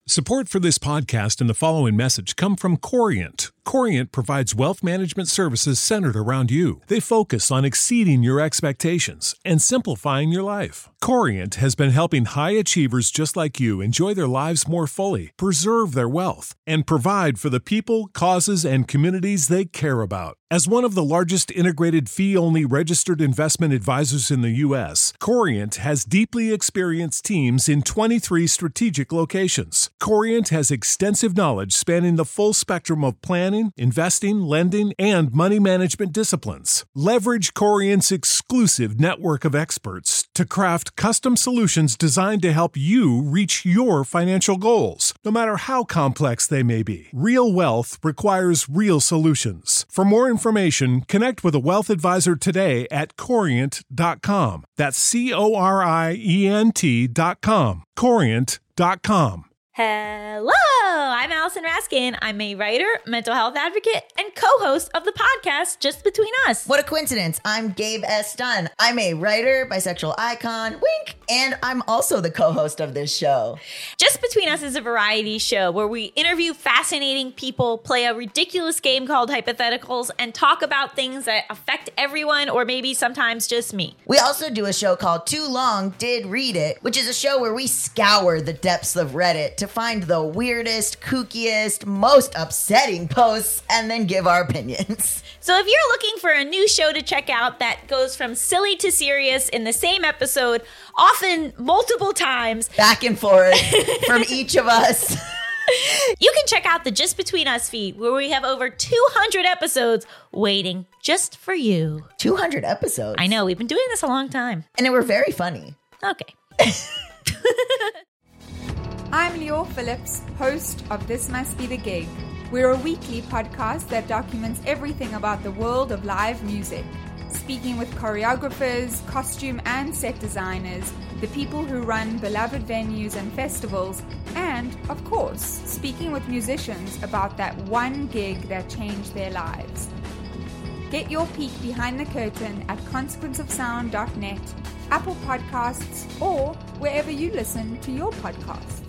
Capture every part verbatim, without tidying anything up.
Support for this podcast and the following message come from Corient. Corient provides wealth management services centered around you. They focus on exceeding your expectations and simplifying your life. Corient has been helping high achievers just like you enjoy their lives more fully, preserve their wealth, and provide for the people, causes, and communities they care about. As one of the largest integrated fee-only registered investment advisors in the U S, Corient has deeply experienced teams in twenty-three strategic locations. Corient has extensive knowledge spanning the full spectrum of planning, investing, lending, and money management disciplines. Leverage Corient's exclusive network of experts to craft custom solutions designed to help you reach your financial goals, no matter how complex they may be. Real wealth requires real solutions. For more information, connect with a wealth advisor today at corient dot com. That's C O R I E N T dot com. corient dot com. Hello, I'm Allison Raskin. I'm a writer, mental health advocate, and co-host of the podcast Just Between Us. What a coincidence. I'm Gabe S. Dunn. I'm a writer, bisexual icon, wink, and I'm also the co-host of this show. Just Between Us is a variety show where we interview fascinating people, play a ridiculous game called Hypotheticals, and talk about things that affect everyone or maybe sometimes just me. We also do a show called Too Long Did Read It, which is a show where we scour the depths of Reddit to find the weirdest, kookiest, most upsetting posts and then give our opinions. So if you're looking for a new show to check out that goes from silly to serious in the same episode, often multiple times, back and forth from each of us, you can check out the Just Between Us feed, where we have over two hundred episodes waiting just for you. two hundred episodes? I know, we've been doing this a long time. And they were very funny. Okay. I'm Lior Phillips, host of This Must Be the Gig. We're a weekly podcast that documents everything about the world of live music, speaking with choreographers, costume and set designers, the people who run beloved venues and festivals, and, of course, speaking with musicians about that one gig that changed their lives. Get your peek behind the curtain at consequence of sound dot net, Apple Podcasts, or wherever you listen to your podcasts.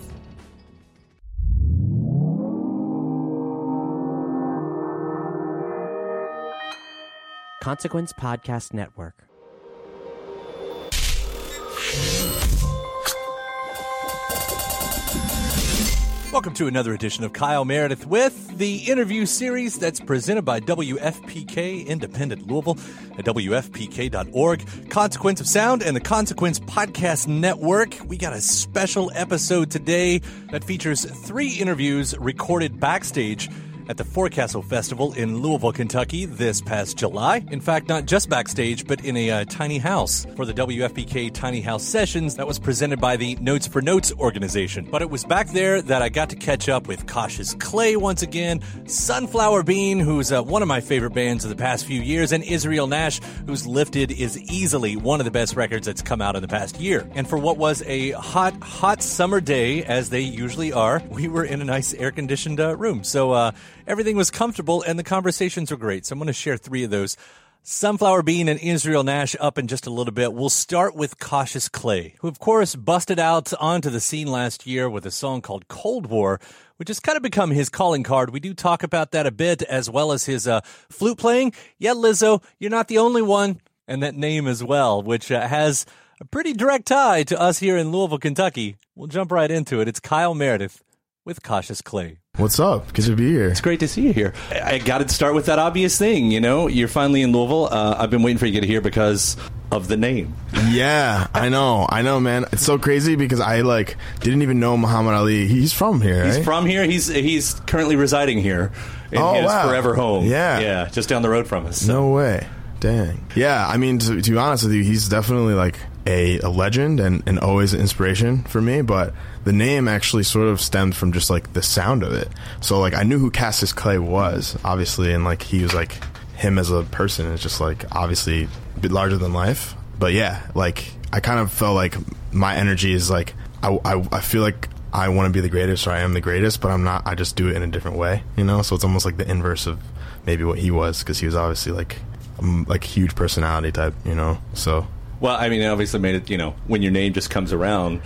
Consequence Podcast Network. Welcome to another edition of Kyle Meredith with the interview series that's presented by W F P K Independent Louisville at W F P K dot org, Consequence of Sound, and the Consequence Podcast Network. We got a special episode today that features three interviews recorded backstage at the Forecastle Festival in Louisville, Kentucky this past July. In fact, not just backstage, but in a uh, tiny house for the W F P K Tiny House Sessions that was presented by the Notes for Notes organization. But it was back there that I got to catch up with Cautious Clay once again, Sunflower Bean, who's uh, one of my favorite bands of the past few years, and Israel Nash, whose Lifted is easily one of the best records that's come out in the past year. And for what was a hot, hot summer day, as they usually are, we were in a nice air-conditioned uh, room. So, uh, everything was comfortable, and the conversations were great. So I'm going to share three of those. Sunflower Bean and Israel Nash up in just a little bit. We'll start with Cautious Clay, who, of course, busted out onto the scene last year with a song called Cold War, which has kind of become his calling card. We do talk about that a bit, as well as his uh, flute playing. Yeah, Lizzo, you're not the only one. And that name as well, which uh, has a pretty direct tie to us here in Louisville, Kentucky. We'll jump right into it. It's Kyle Meredith with Cautious Clay. What's up? Good to be here. It's great to see you here. I, I got to start with that obvious thing, you know? You're finally in Louisville. Uh, I've been waiting for you to get here because of the name. Yeah, I know. I know, man. It's so crazy because I, like, didn't even know Muhammad Ali. He's from here, right? He's from here. He's he's currently residing here in oh, his wow. forever home. Yeah. Yeah, just down the road from us. So. No way. Dang. Yeah, I mean, to, to be honest with you, he's definitely, like, a, a legend and, and always an inspiration for me, but the name actually sort of stemmed from just, like, the sound of it. So, like, I knew who Cassius Clay was, obviously, and, like, he was, like, him as a person is just, like, obviously a bit larger than life. But, yeah, like, I kind of felt like my energy is, like, I, I, I feel like I want to be the greatest, or I am the greatest, but I'm not. I just do it in a different way, you know? So it's almost like the inverse of maybe what he was, because he was obviously, like, um, like huge personality type, you know? So... Well, I mean, it obviously made it, you know, when your name just comes around,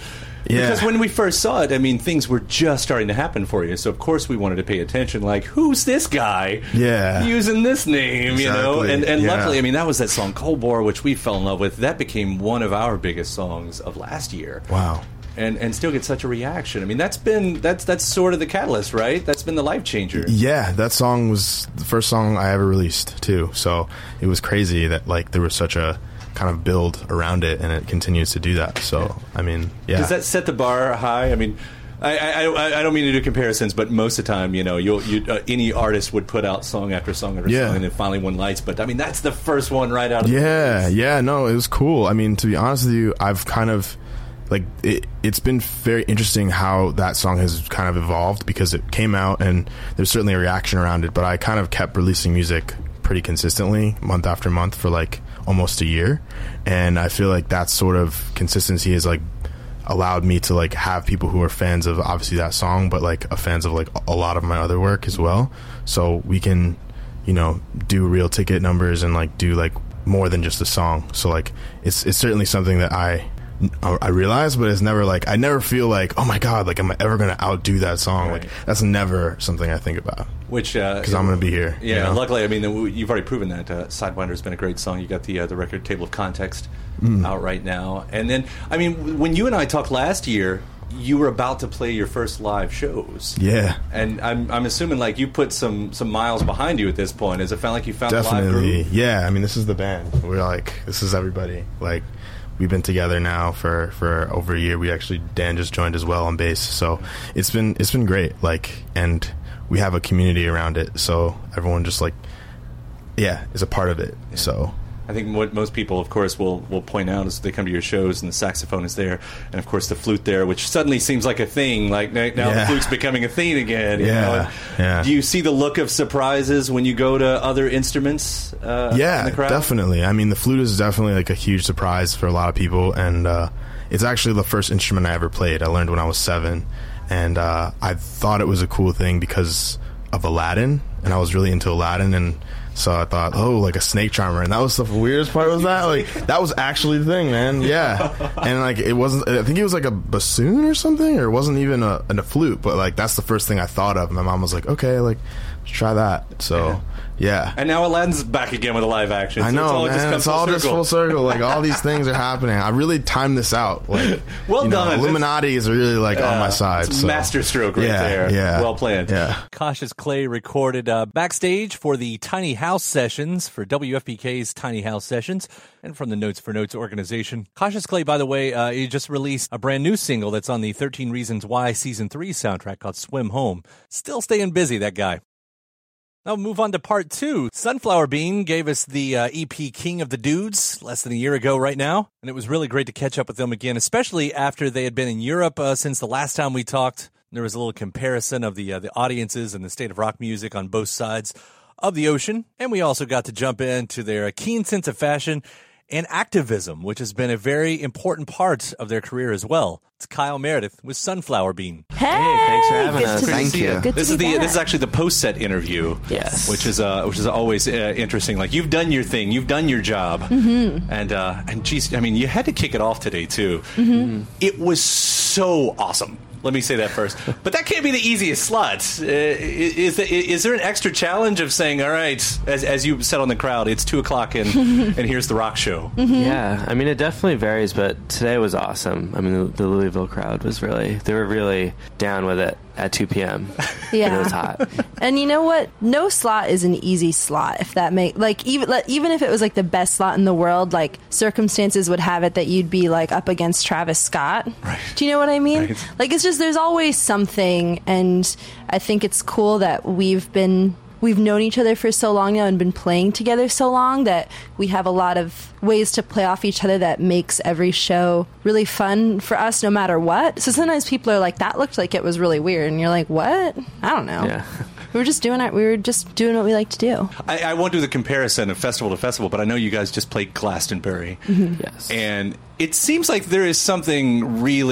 Yeah. Because when we first saw it, I mean, things were just starting to happen for you. So, of course, we wanted to pay attention. Like, who's this guy Yeah. using this name, you know? Exactly. And, and Yeah. luckily, I mean, that was that song, Cold War, which we fell in love with. That became one of our biggest songs of last year. Wow. And and still get such a reaction. I mean, that's been, that's that's sort of the catalyst, right? That's been the life changer. Yeah, that song was the first song I ever released, too. So it was crazy that, like, there was such a kind of build around it, and it continues to do that. So, I mean, yeah. Does that set the bar high? I mean, I, I, I I don't mean to do comparisons, but most of the time, you know, you'll, you uh, any artist would put out song after song after Yeah. song, and then finally won lights. But I mean, that's the first one right out of the Yeah, gates. yeah, no, it was cool. I mean, to be honest with you, I've kind of like it, it's been very interesting how that song has kind of evolved, because it came out and there's certainly a reaction around it, but I kind of kept releasing music pretty consistently month after month for like almost a year, and I feel like that sort of consistency has like allowed me to like have people who are fans of obviously that song, but like a fans of like a lot of my other work as well, so we can, you know, do real ticket numbers and like do like more than just a song. So like it's it's certainly something that I I realize, but it's never like I never feel like, oh my god, like am I ever gonna outdo that song? Right. Like that's never something I think about, Which because because I'm gonna be here. Yeah, you know? luckily, I mean, you've already proven that. Uh, Sidewinder has been a great song. You got the uh, the record Table of Context Mm. out right now, and then I mean, w- when you and I talked last year, you were about to play your first live shows. Yeah, And I'm I'm assuming like you put some some miles behind you at this point. Does it feel like you found the live definitely. groove? Yeah, I mean, this is the band. We're like, this is everybody. Like, we've been together now for, for over a year. We actually Dan just joined as well on bass. So it's been it's been great. Like, and we have a community around it. So everyone just like, yeah, is a part of it. So. I think what most people, of course, will will point out is they come to your shows and the saxophone is there, and of course the flute there, which suddenly seems like a thing. Like now Yeah. the flute's becoming a thing again. You Yeah, know? And yeah. Do you see the look of surprises when you go to other instruments? Uh, Yeah, in the crowd? definitely. I mean, the flute is definitely like a huge surprise for a lot of people, and uh, it's actually the first instrument I ever played. I learned when I was seven, and uh, I thought it was a cool thing because of Aladdin, and I was really into Aladdin, and so I thought, oh, like a snake charmer, and that was the weirdest part. Was that like that was actually the thing, man? Yeah, and like it wasn't. I think it was like a bassoon or something, or it wasn't even a, a flute. But like that's the first thing I thought of. My mom was like, okay, like let's try that. So yeah. And now Aladdin's back again with a live action. So I know, it's all man. Just come it's full all circle. just full circle. Like all these things are happening. I really timed this out. Like, Well you know, done. Illuminati is really like on my Uh, side. it's so. masterstroke right Yeah, there. yeah. Well planned. Yeah. Cautious Clay recorded uh, backstage for the Tiny House Sessions for W F P K's Tiny House Sessions and from the Notes for Notes organization. Cautious Clay, by the way, uh, he just released a brand new single that's on the thirteen Reasons Why Season three soundtrack called Swim Home. Still staying busy, that guy. Now move on to part two. Sunflower Bean gave us the uh, E P King of the Dudes less than a year ago right now, and it was really great to catch up with them again, especially after they had been in Europe uh, since the last time we talked. There was a little comparison of the uh, the audiences and the state of rock music on both sides of the ocean, and we also got to jump into their keen sense of fashion and activism, which has been a very important part of their career as well. It's Kyle Meredith with Sunflower Bean. Hey, thanks for having good us. to Thank see you. Good This to is be the back. this is actually the post set interview. Yes. which is uh which is always uh, interesting. Like you've done your thing, you've done your job, mm-hmm. and uh, and geez, I mean, you had to kick it off today too. Mm-hmm. It was so awesome. Let me say that first. But that can't be the easiest slot. Uh, is, the, is there an extra challenge of saying, all right, as, as you said on the crowd, it's two o'clock and, and here's the rock show? Mm-hmm. Yeah, I mean, it definitely varies, but today was awesome. I mean, the, the Louisville crowd was really, they were really down with it at two p.m. Yeah. It was hot. And you know what? No slot is an easy slot. If that make like even like, even if it was like the best slot in the world, like circumstances would have it that you'd be like up against Travis Scott. Right. Do you know what I mean? Right. Like it's just there's always something, and I think it's cool that we've been we've known each other for so long now and been playing together so long that we have a lot of ways to play off each other that makes every show really fun for us no matter what. So sometimes people are like, that looked like it was really weird, and you're like, what? I don't know. Yeah. We were just doing it. We were just doing what we like to do. I, I won't do the comparison of festival to festival, but I know you guys just played Glastonbury. Yes. And it seems like there is something really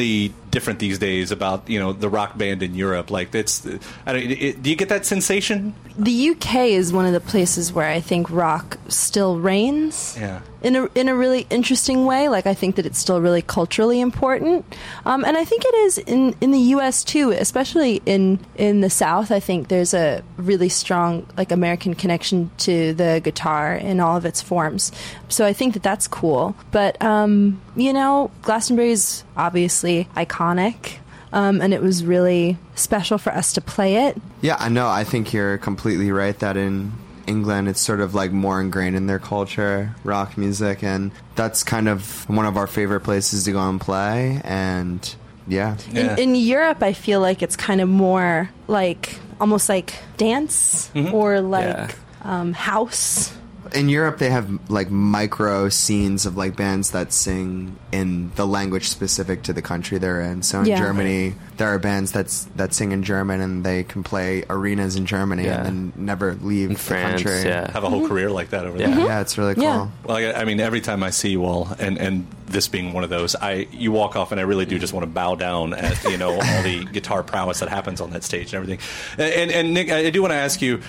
different these days about, you know, the rock band in Europe. Like, it's, I don't, it, do you get that sensation? The U K is one of the places where I think rock still reigns. Yeah. In a in a really interesting way. Like, I think that it's still really culturally important, um, and I think it is in, in the U S too, especially in in the South. I think there's a really strong like American connection to the guitar in all of its forms. So I think that that's cool. But um, you know, Glastonbury's obviously iconic. Um, and it was really special for us to play it. Yeah, I know. I think you're completely right that in England it's sort of like more ingrained in their culture, rock music, and that's kind of one of our favorite places to go and play. And yeah. yeah. In, in Europe, I feel like it's kind of more like almost like dance mm-hmm. or like yeah. um, house. In Europe, they have like micro scenes of like bands that sing in the language specific to the country they're in. So in Yeah. Germany, there are bands that's that sing in German and they can play arenas in Germany Yeah. and then never leave In the France, country. yeah. Have a whole career like that over Yeah. there. Yeah, yeah, it's really cool. Yeah. Well, I, I mean, every time I see you all, and, and this being one of those, I you walk off, and I really do just want to bow down at you know all the guitar prowess that happens on that stage and everything. And, and, and Nick, I do want to ask you: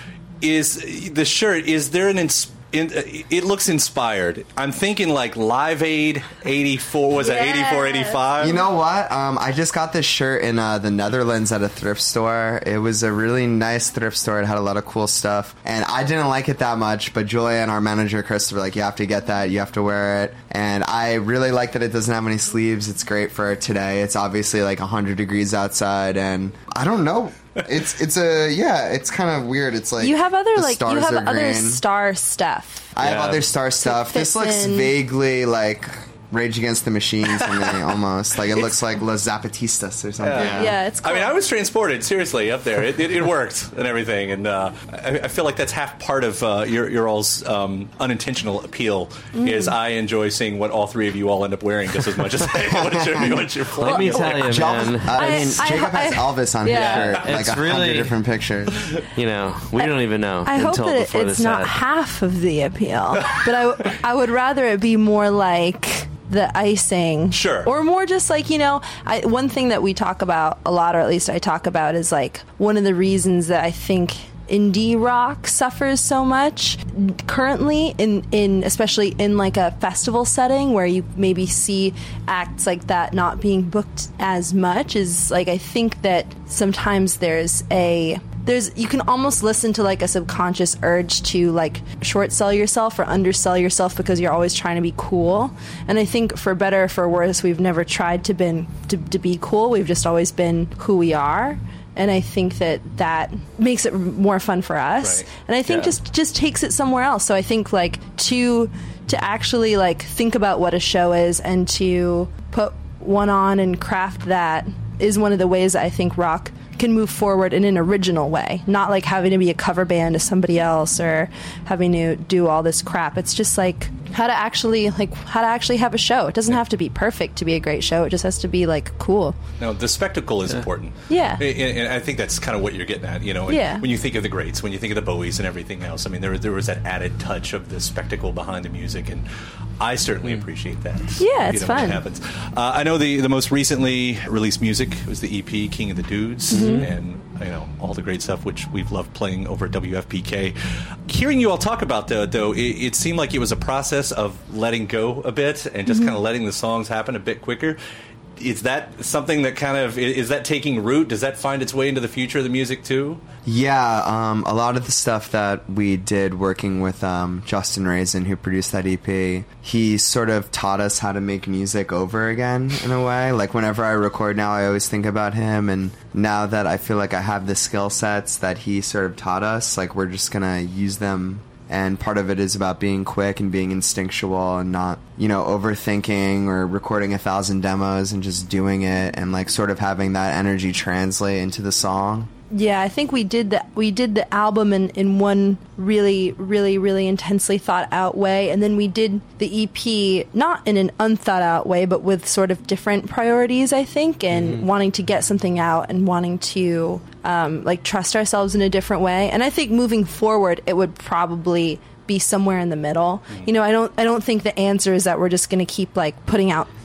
is the shirt? Is there an ins- in, it looks inspired. I'm thinking like Live Aid eighty-four. Was it Yes. eighty-four, eighty-five? You know what? Um, I just got this shirt in uh, the Netherlands at a thrift store. It was a really nice thrift store. It had a lot of cool stuff. And I didn't like it that much, but Julia and our manager, Chris, were like, you have to get that. You have to wear it. And I really like that it doesn't have any sleeves. It's great for today. It's obviously like one hundred degrees outside. And I don't know. It's it's a yeah. It's kind of weird. It's like You have other the like you stars have are other green. star stuff. I have Yeah. other star stuff. This fits looks in. vaguely like Rage Against the Machine to me, almost. Like, it looks like Los Zapatistas or something. Yeah. Yeah, it's cool. I mean, I was transported seriously up there. It, it, it worked and everything, and uh, I, I feel like that's half part of uh, your your all's um, unintentional appeal. Mm. Is I enjoy seeing what all three of you all end up wearing just as much as what you're, what you're Let me playing. tell you, Elvis- man. uh, I mean, I- Jacob I- has Elvis on yeah. his shirt. Like It's a hundred really- different pictures. You know, we don't even know I hope until that it, before it's the not set. half of the appeal, but I, w- I would rather it be more like the icing. Sure. Or more just like, you know, I, one thing that we talk about a lot, or at least I talk about, is like one of the reasons that I think indie rock suffers so much currently in, in especially in like a festival setting where you maybe see acts like that not being booked as much, is like I think that sometimes there's a there's you can almost listen to like a subconscious urge to like short sell yourself or undersell yourself because you're always trying to be cool. And I think for better or for worse, we've never tried to been to, to be cool. We've just always been who we are. And I think that that makes it more fun for us. Right. And I think Yeah. just just takes it somewhere else. So I think like to to actually like think about what a show is and to put one on and craft that is one of the ways that I think rock can move forward in an original way, not like having to be a cover band to somebody else or having to do all this crap. It's just like how to actually like how to actually have a show. It doesn't have to be perfect to be a great show. It just has to be like cool. No, the spectacle is important. Yeah. And, and I think that's kind of what you're getting at, you know. And Yeah. when you think of the greats, when you think of the Bowies and everything else, I mean, there there was that added touch of the spectacle behind the music, and I certainly appreciate that. Yeah, it's you know, when fun. it happens. Uh, I know the the most recently released music was the E P King of the Dudes, Mm-hmm. and you know all the great stuff which we've loved playing over at W F P K. Hearing you all talk about that, though, it, it seemed like it was a process of letting go a bit and just Mm-hmm. kind of letting the songs happen a bit quicker. Is that something that kind of is that taking root? Does that find its way into the future of the music too? Yeah, um, a lot of the stuff that we did working with um, Justin Raisin, who produced that E P, he sort of taught us how to make music over again, in a way. Like, whenever I record now, I always think about him, and now that I feel like I have the skill sets that he sort of taught us, like, we're just gonna use them. And part of it is about being quick and being instinctual and not, you know, overthinking or recording a thousand demos and just doing it and, like, sort of having that energy translate into the song. Yeah, I think we did the we did the album in, in one really, really, really intensely thought out way, and then we did the E P not in an unthought out way, but with sort of different priorities, I think, and Mm-hmm. wanting to get something out and wanting to um, like trust ourselves in a different way. And I think moving forward, it would probably be somewhere in the middle. You know, I don't I don't think the answer is that we're just going to keep like putting out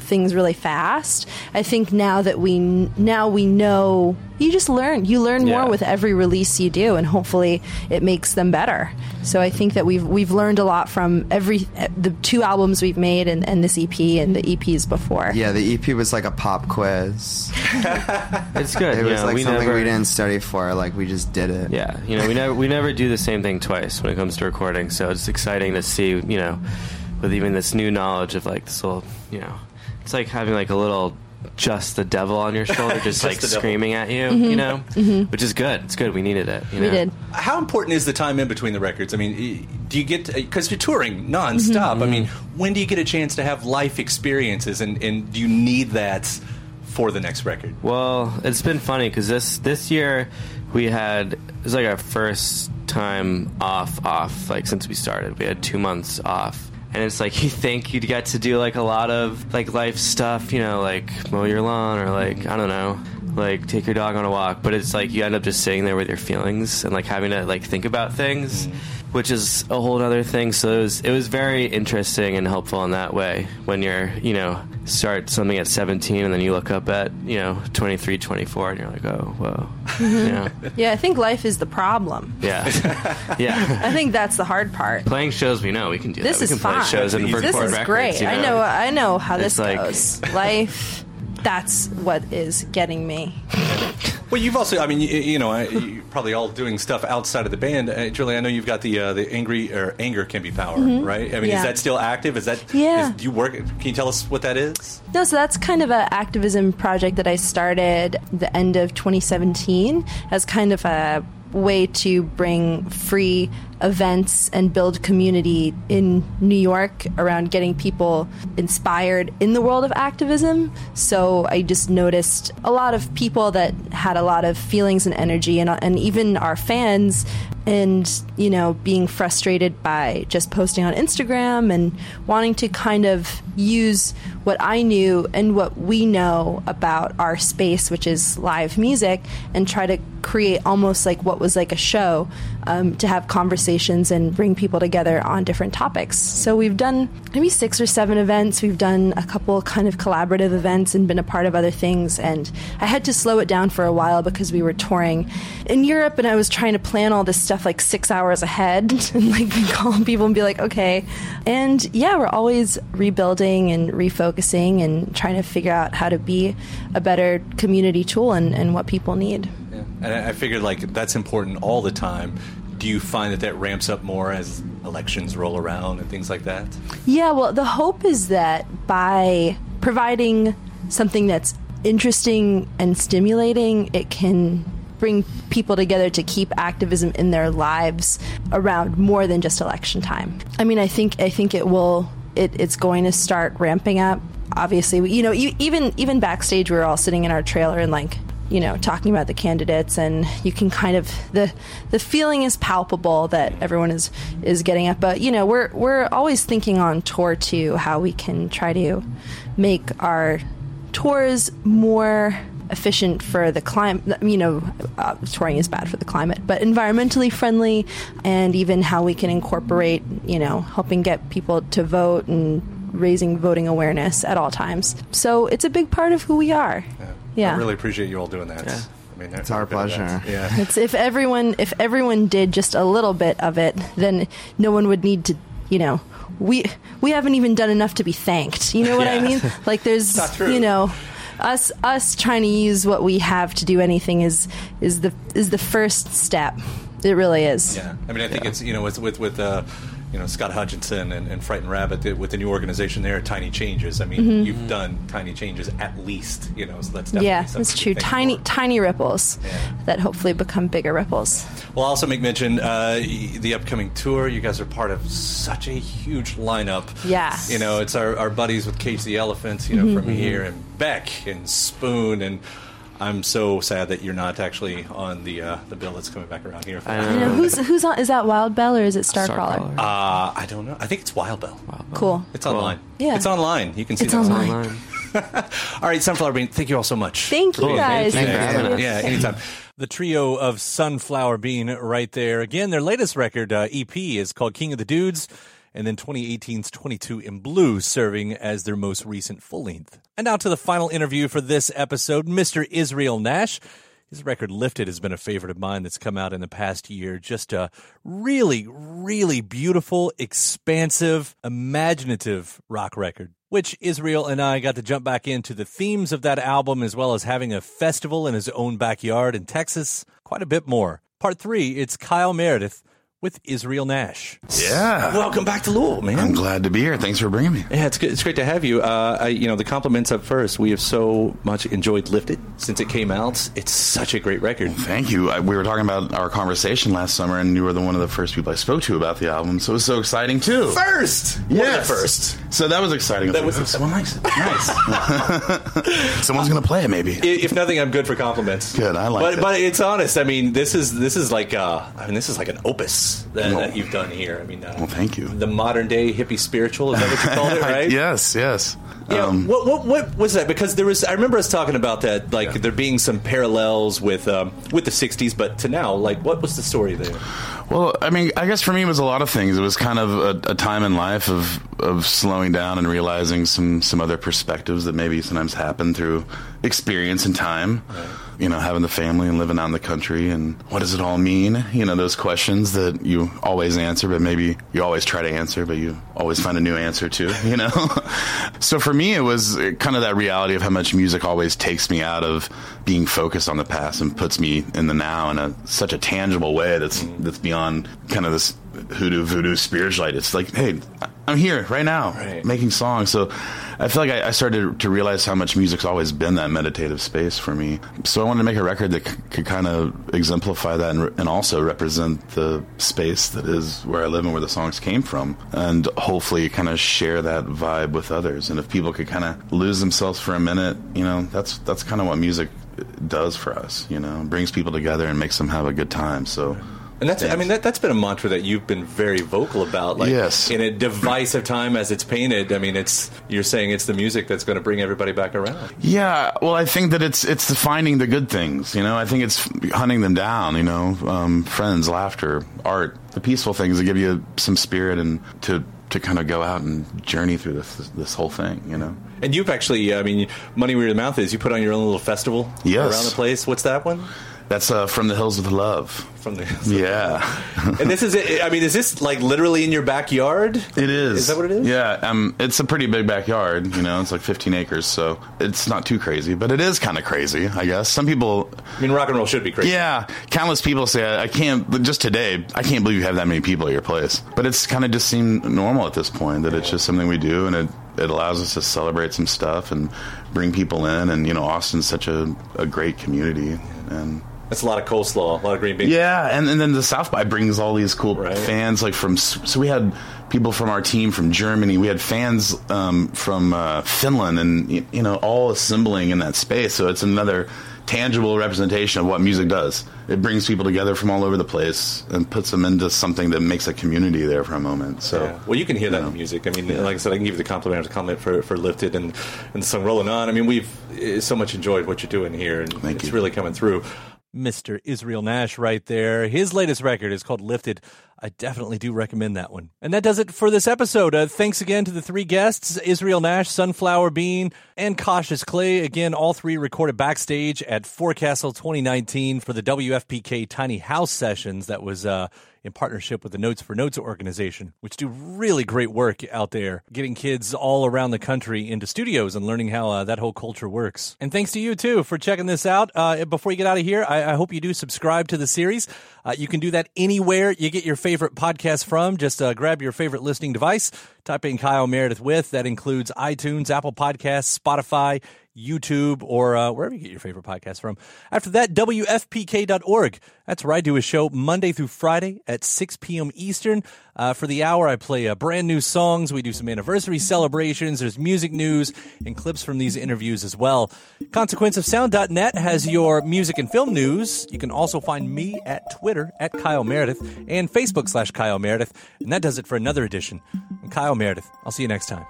things really fast. I think now that we now we know, you just learn. You learn more Yeah. with every release you do, and hopefully it makes them better. So I think that we've we've learned a lot from every the two albums we've made and, and this E P and the E Ps before. Yeah, the E P was like a pop quiz. It's good. It you was know, like we something never, we didn't study for. Like we just did it. Yeah, you know, we never we never do the same thing twice when it comes to recording. So it's exciting to see, you know, with even this new knowledge of like this little, you know, it's like having like a little just the devil on your shoulder, just, Just like the devil. screaming at you, Mm-hmm. you know, which is good. It's good. We needed it. You We know? did. How important is the time in between the records? I mean, do you get, because you're touring nonstop, Mm-hmm. I mean, when do you get a chance to have life experiences, and, and do you need that for the next record? Well, it's been funny because this this year we had it was like our first time off off like since we started. We had two months off, and it's like you think you'd get to do like a lot of like life stuff, you know, like mow your lawn or like I don't know, like take your dog on a walk. But it's like you end up just sitting there with your feelings and like having to like think about things. Which is a whole other thing. So it was it was very interesting and helpful in that way. When you're, you know, start something at seventeen and then you look up at, you know, twenty-three, twenty-four and you're like, oh, whoa. You know? Yeah, I think life is the problem. Yeah. Yeah. I think that's the hard part. Playing shows, we know we can do This that. is we can fine. play shows and This record This is records. great. You know? I know. I know how It's this like- goes. Life. That's what is getting me. Well, you've also, I mean, you, you know, you're probably all doing stuff outside of the band. Uh, Julie, I know you've got the uh, the angry or anger can be power, right? I mean, Yeah. is that still active? Is that? Yeah. Is, do you work? Can you tell us what that is? No, so that's kind of an activism project that I started the end of twenty seventeen as kind of a way to bring free events and build community in New York around getting people inspired in the world of activism. So I just noticed a lot of people that had a lot of feelings and energy, and, and even our fans, and, you know, being frustrated by just posting on Instagram and wanting to kind of use what I knew and what we know about our space, which is live music, and try to create almost like what was like a show, um, to have conversations and bring people together on different topics. So we've done maybe six or seven events. We've done a couple kind of collaborative events and been a part of other things. And I had to slow it down for a while because we were touring in Europe, and I was trying to plan all this stuff like six hours ahead and like be calling people and be like, okay. And yeah, we're always rebuilding and refocusing and trying to figure out how to be a better community tool and, and what people need. Yeah. And I I figured like that's important all the time. Do you find that that ramps up more as elections roll around and things like that? Yeah, well, the hope is that by providing something that's interesting and stimulating, it can bring people together to keep activism in their lives around more than just election time. I mean, I think I think it will. It, it's going to start ramping up. Obviously, we, you know, e- even even backstage, we were all sitting in our trailer and like, you know, talking about the candidates, and you can kind of the the feeling is palpable that everyone is is getting up. But you know, we're we're always thinking on tour too how we can try to make our tours more efficient for the climate. You know, uh, touring is bad for the climate, but environmentally friendly, and even how we can incorporate, you know, helping get people to vote and raising voting awareness at all times. So it's a big part of who we are. Yeah. Yeah. I really appreciate you all doing that. Yeah. I mean, It's our pleasure. Yeah. It's if everyone if everyone did just a little bit of it, then no one would need to, you know, we we haven't even done enough to be thanked. You know what I Yeah. mean? Like there's Not true. you know, us us trying to use what we have to do anything is is the is the first step. It really is. Yeah, I mean, I think it's, you know, with with, with uh, you know, Scott Hutchinson and, and Frightened Rabbit, the, with the new organization there, Tiny Changes. I mean, Mm-hmm. you've done tiny changes at least, you know, so that's definitely Yeah, something that's to true. think Tiny for. tiny ripples Yeah. that hopefully become bigger ripples. Well, I'll also make mention uh, y- the upcoming tour. You guys are part of such a huge lineup. Yeah. You know, it's our, our buddies with Cage the Elephant, you know, Mm-hmm. from here, and Beck and Spoon, and I'm so sad that you're not actually on the uh, the bill that's coming back around here. I You know, who's who's on? Is that Wild Bell or is it Starcrawler? Starcrawler. Uh, I don't know. I think it's Wild Bell. Cool. It's Cool. online. Yeah. It's online. You can see It's that online. Online. All right, Sunflower Bean, thank you all so much. Thank you Cool, guys. thank you for Yeah, having us. yeah, anytime. The trio of Sunflower Bean right there. Again, their latest record, uh, E P, is called King of the Dudes, and then twenty eighteen's twenty-two in Blue serving as their most recent full-length. And now to the final interview for this episode, Mister Israel Nash. His record Lifted has been a favorite of mine that's come out in the past year. Just a really, really beautiful, expansive, imaginative rock record, which Israel and I got to jump back into the themes of that album, as well as having a festival in his own backyard in Texas. Quite a bit more. Part three, it's Kyle Meredith with Israel Nash. Yeah. Welcome back to Louisville, man. I'm glad to be here. Thanks for bringing me. Yeah, it's good. It's great to have you. Uh, I, you know, the compliments up first. We have so much enjoyed Lifted since it came out. It's such a great record. Thank you. I, we were talking about our conversation last summer, and you were the one of the first people I spoke to about the album, so it was so exciting, too. First! Yes. First. So that was exciting. That was well, nice. Nice. Someone's going to play it, maybe. If nothing, I'm good for compliments. Good. I like but, it. But it's honest. I mean, this is this is like uh, I mean, this is like an opus that, No. that you've done here. I mean, uh, well, thank you. The modern day hippie spiritual, is that what you called it, right? Yes, yes. Yeah. Um, what, what what was that? Because there was, I remember us talking about that, like yeah. there being some parallels with um, with the sixties, but to now, like, what was the story there? Well, I mean, I guess for me it was a lot of things. It was kind of a, a time in life of of slowing down and realizing some some other perspectives that maybe sometimes happen through experience and time. Right. You know, having the family and living out in the country, and what does it all mean? You know, those questions that you always answer, but maybe you always try to answer, but you always find a new answer to, you know? So for me, it was kind of that reality of how much music always takes me out of being focused on the past and puts me in the now in a such a tangible way that's mm. that's beyond kind of this hoodoo voodoo spiritualite. It's like, hey, I'm here right now right. making songs. So I feel like I, I started to realize how much music's always been that meditative space for me. So I wanted to make a record that c- could kind of exemplify that and, re- and also represent the space that is where I live and where the songs came from, and hopefully kind of share that vibe with others. And if people could kind of lose themselves for a minute, you know, that's that's kind of what music does for us, you know, it brings people together and makes them have a good time. So. And that's, I mean, that, that's been a mantra that you've been very vocal about. Like, yes. In a divisive time as it's painted, I mean, it's, you're saying it's the music that's going to bring everybody back around. Yeah, well, I think that it's it's the finding the good things, you know. I think it's hunting them down, you know, um, friends, laughter, art, the peaceful things that give you some spirit and to to kind of go out and journey through this this whole thing, you know. And you've actually, I mean, Money Where Your Mouth Is, you put on your own little festival yes. around the place. What's that one? That's uh, From the Hills with Love. From the Hills yeah. And this is, it. I mean, is this like literally in your backyard? It is. Is that what it is? Yeah. Um, it's a pretty big backyard, you know, it's like fifteen acres, so it's not too crazy, but it is kind of crazy, I guess. Some people... I mean, rock and roll should be crazy. Yeah. Countless people say, I, I can't, just today, I can't believe you have that many people at your place. But it's kind of just seemed normal at this point, that it's just something we do, and it, it allows us to celebrate some stuff and bring people in, and, you know, Austin's such a, a great community, and... That's a lot of coleslaw, a lot of green beans. Yeah, and, and then the South by brings all these cool right. fans, like from, so we had people from our team from Germany, we had fans um, from uh, Finland, and, you know, all assembling in that space, so it's another tangible representation of what music does. It brings people together from all over the place and puts them into something that makes a community there for a moment. So, yeah. Well, you can hear that know. in music. I mean, yeah. like I said, I can give you the compliment after compliment for, for Lifted and, and the song Rolling On. I mean, we've so much enjoyed what you're doing here, and Thank it's you. really coming through. Mister Israel Nash right there. His latest record is called Lifted. I definitely do recommend that one. And that does it for this episode. Uh, thanks again to the three guests, Israel Nash, Sunflower Bean, and Cautious Clay. Again, all three recorded backstage at Forecastle twenty nineteen for the W F P K Tiny House Sessions. That was uh, in partnership with the Notes for Notes organization, which do really great work out there, getting kids all around the country into studios and learning how uh, that whole culture works. And thanks to you, too, for checking this out. Uh, before you get out of here, I, I hope you do subscribe to the series. Uh, you can do that anywhere you get your favorite podcast from. Just uh, grab your favorite listening device, type in Kyle Meredith with. That includes iTunes, Apple Podcasts, Spotify, YouTube, or uh, wherever you get your favorite podcast from. After that, W F P K dot org. That's where I do a show Monday through Friday at six p.m. Eastern. Uh, for the hour, I play uh, brand new songs. We do some anniversary celebrations. There's music news and clips from these interviews as well. consequence of sound dot net has your music and film news. You can also find me at Twitter at Kyle Meredith and Facebook slash Kyle Meredith. And that does it for another edition. I'm Kyle Meredith. I'll see you next time.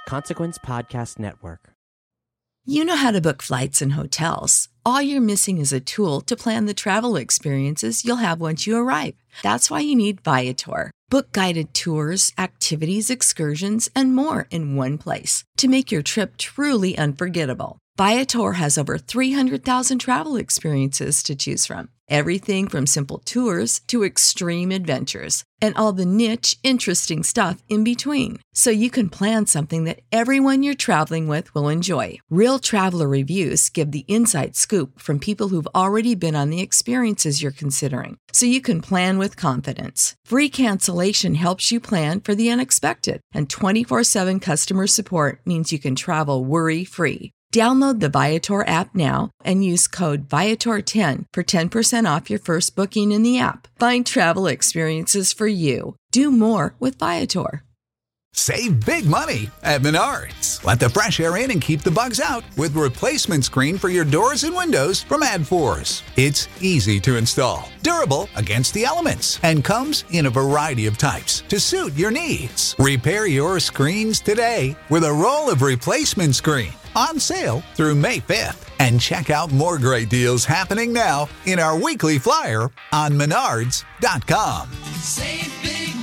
Consequence Podcast Network. You know how to book flights and hotels. All you're missing is a tool to plan the travel experiences you'll have once you arrive. That's why you need Viator. Book guided tours, activities, excursions, and more in one place to make your trip truly unforgettable. Viator has over three hundred thousand travel experiences to choose from. Everything from simple tours to extreme adventures and all the niche, interesting stuff in between. So you can plan something that everyone you're traveling with will enjoy. Real traveler reviews give the inside scoop from people who've already been on the experiences you're considering. So you can plan with confidence. Free cancellation helps you plan for the unexpected. And twenty-four seven customer support means you can travel worry-free. Download the Viator app now and use code Viator ten for ten percent off your first booking in the app. Find travel experiences for you. Do more with Viator. Save big money at Menards. Let the fresh air in and keep the bugs out with replacement screen for your doors and windows from AdForce. It's easy to install, durable against the elements, and comes in a variety of types to suit your needs. Repair your screens today with a roll of replacement screen. On sale through May fifth. And check out more great deals happening now in our weekly flyer on menards dot com. Save big